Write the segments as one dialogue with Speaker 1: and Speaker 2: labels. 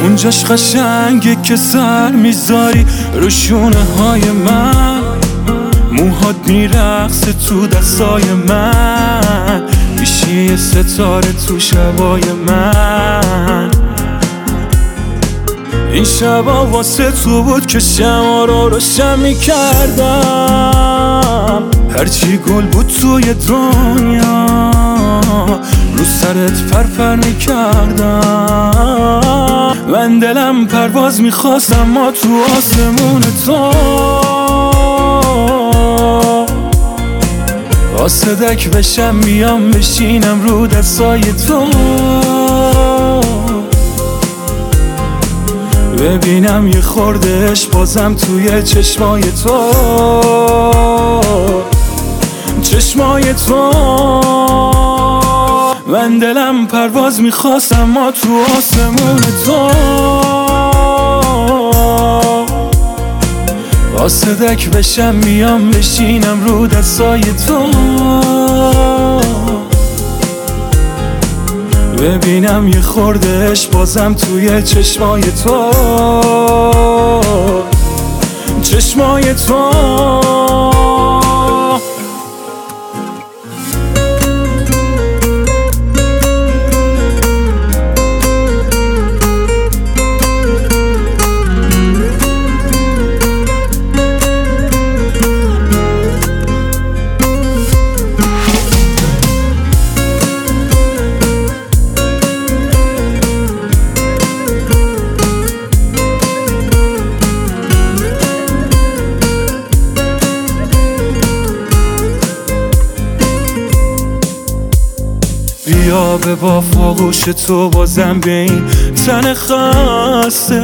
Speaker 1: اونجاش قشنگه که سر میذاری رو شونه های من، موهات میرقصه تو دستای من، میشی یه ستاره تو شبای من. این شبا واسه تو بود که شما رو روشن میکردم، هرچی گل بود توی دنیا رو سرت پرپر میکردم. من دلم پرواز میخواست اما تو آسمون تو قاصدک بشم بیام بشینم رو دستای تو، ببینم یه خوردهش بازم توی چشمای تو، چشمای تو. من دلم پرواز میخواست اما تو آسمون تو قاصدک بشم بیام بشینم رو دستای تو، ببینم یه خوردهش بازم توی چشمای تو، چشمای تو. بیا به با فاغوش تو بازم به این تن خسته،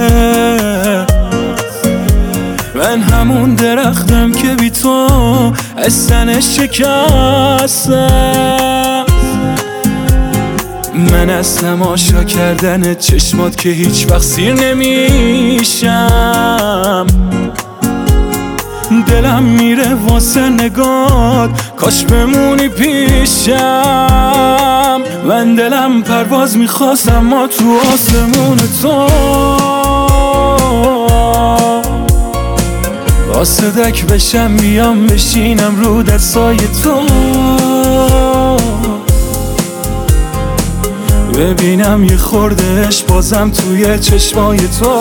Speaker 1: من همون درختم که بی تو از تن شکستم. من از تماشا کردن چشمات که هیچ وقت سیر نمیشم، دلم میره واسه نگات کاش بمونی پیشم. من دلم پرواز میخواست اما تو آسمون تو قاصدک بشم بیام بشینم رو دستای تو، ببینم یه خوردهش بازم توی چشمای تو،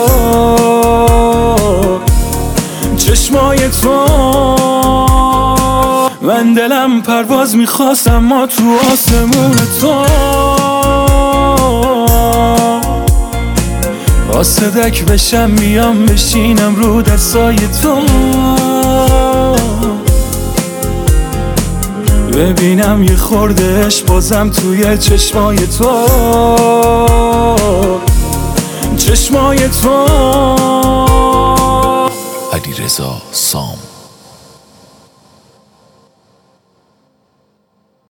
Speaker 1: چشمای تو. من دلم پرواز میخواست اما تو آسمون تو قاصدک بشم بیام بشینم رو دستای تو، ببینم یه خوردهش بازم توی چشمای تو، چشمای تو.
Speaker 2: علیرضا سام.